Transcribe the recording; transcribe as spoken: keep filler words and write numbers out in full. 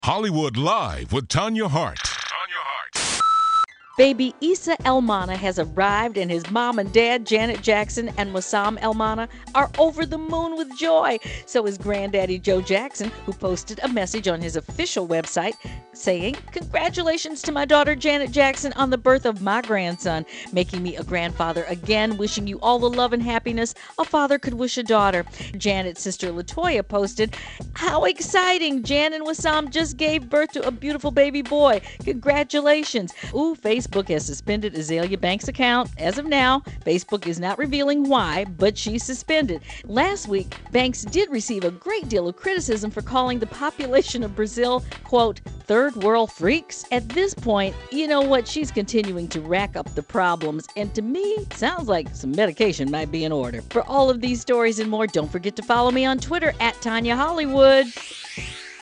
Hollywood Live with Tanya Hart. Baby Issa Elmana has arrived, and his mom and dad, Janet Jackson and Wissam Elmana, are over the moon with joy. So is granddaddy Joe Jackson, who posted a message on his official website saying, "Congratulations to my daughter Janet Jackson on the birth of my grandson, making me a grandfather again, wishing you all the love and happiness a father could wish a daughter." Janet's sister Latoya posted, "How exciting! Jan and Wissam just gave birth to a beautiful baby boy. Congratulations." Ooh, Facebook has suspended Azealia Banks' account. As of now, Facebook is not revealing why, but she's suspended. Last week, Banks did receive a great deal of criticism for calling the population of Brazil, quote, third world freaks. At this point, you know what? She's continuing to rack up the problems, and to me, sounds like some medication might be in order. For all of these stories and more, don't forget to follow me on Twitter at Tanya Hollywood.